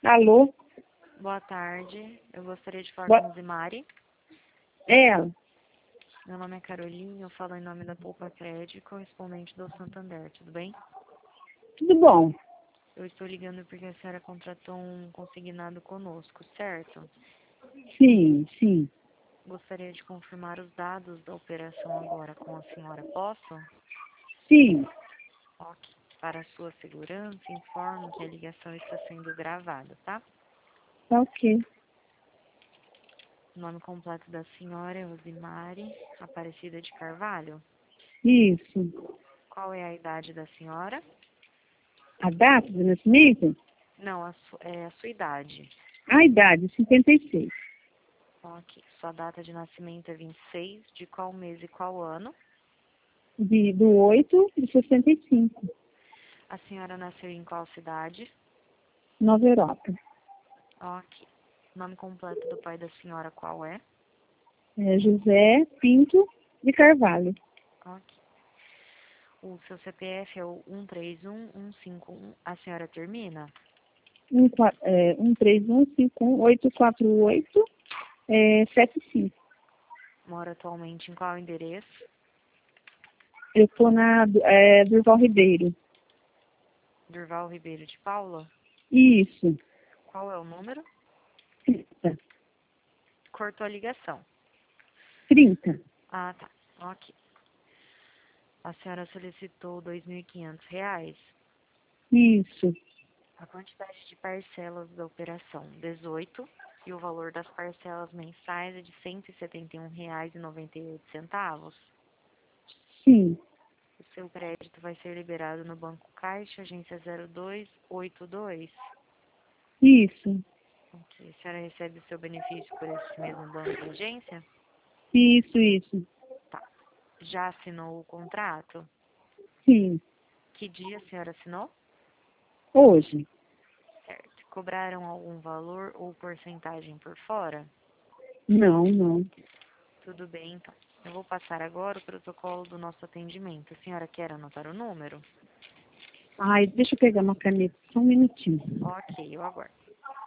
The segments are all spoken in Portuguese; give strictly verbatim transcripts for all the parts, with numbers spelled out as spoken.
Alô? Boa tarde, eu gostaria de falar Boa... com o Zimari. É ela. Meu nome é Caroline, eu falo em nome da Poupa Crédito, correspondente do Santander, tudo bem? Tudo bom? Eu estou ligando porque a senhora contratou um consignado conosco, certo? Sim, sim. Gostaria de confirmar os dados da operação agora com a senhora, posso? Sim. Ok. Para a sua segurança, informo que a ligação está sendo gravada, tá? Tá ok. O nome completo da senhora é Rosimari Aparecida de Carvalho. Isso. Qual é a idade da senhora? A data do nascimento? Não, a su é a sua idade. A idade, cinquenta e seis. Ok. Sua data de nascimento é vinte e seis, de qual mês e qual ano? De, do oito de sessenta e cinco. A senhora nasceu em qual cidade? Nova Europa. Ok. Nome completo do pai da senhora qual é? É José Pinto de Carvalho. Ok. O seu C P F é o um três um um cinco um. A senhora termina? um, é, um três um cinco um oito quatro oito é, sete cinco. Mora atualmente em qual endereço? Eu estou na é, Durval Ribeiro. Durval Ribeiro de Paula? Isso. Qual é o número? trinta. Cortou a ligação. trinta. Ah, tá. Ok. A senhora solicitou dois mil e quinhentos reais. Isso. A quantidade de parcelas da operação, dezoito. E o valor das parcelas mensais é de cento e setenta e um reais e noventa e oito centavos. Sim. O seu crédito vai ser liberado no Banco Caixa, agência zero dois oito dois. Isso. Ok. A senhora recebe o seu benefício por esse mesmo banco de agência? Isso, isso. Tá. Já assinou o contrato? Sim. Que dia a senhora assinou? Hoje. Certo. Cobraram algum valor ou porcentagem por fora? Não, não. Tudo bem, então. Eu vou passar agora o protocolo do nosso atendimento. A senhora quer anotar o número? Ai, deixa eu pegar uma caneta, só um minutinho. Ok, eu aguardo.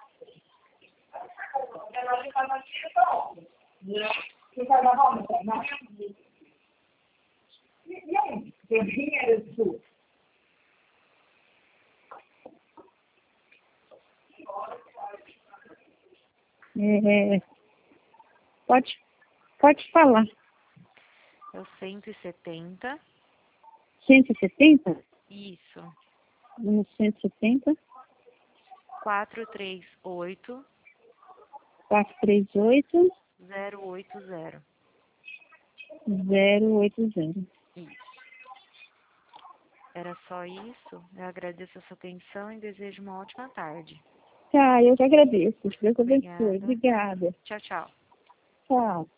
É, pode, pode falar. É o cento e setenta. cento e setenta? Isso. No cento e setenta, quatrocentos e trinta e oito, quatrocentos e trinta e oito, zero oito zero. zero oito zero. Isso. Era só isso. Eu agradeço a sua atenção e desejo uma ótima tarde. Tá, eu que agradeço. Deus abençoe. Obrigada. Obrigada. Tchau, tchau. Tchau.